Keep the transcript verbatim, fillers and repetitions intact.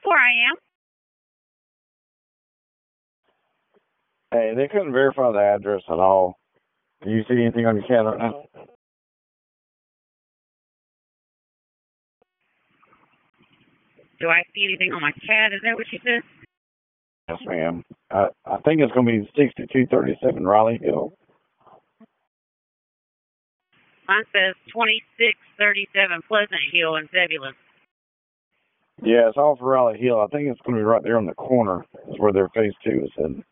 four I am. Hey, they couldn't verify the address at all. Do you see anything on your C A D right now? Do I see anything on my C A D? Is that what you said? Yes, ma'am. I, I think it's going to be sixty-two thirty-seven Raleigh Hill. Mine says twenty-six thirty-seven Pleasant Hill in Zebulon. Yeah, it's all for Raleigh Hill. I think it's going to be right there on the corner. That's where their phase two is heading.